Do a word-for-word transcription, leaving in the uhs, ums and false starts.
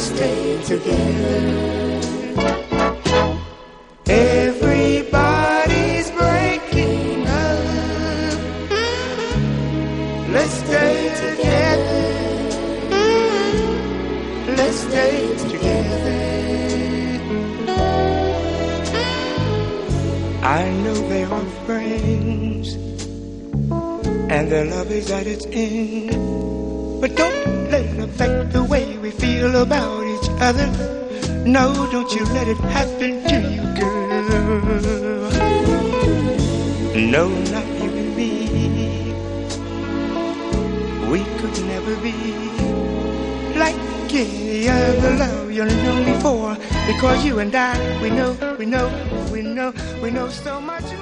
stay together. Everybody's breaking up. Let's stay together. Let's stay together. I know they are friends, and their love is at its end. But don't let it affect the way we feel about each other. No, don't you let it happen to you, girl. No, not you and me. We could never be like any other love you've known before. Because you and I, we know, we know, we know, we know so much.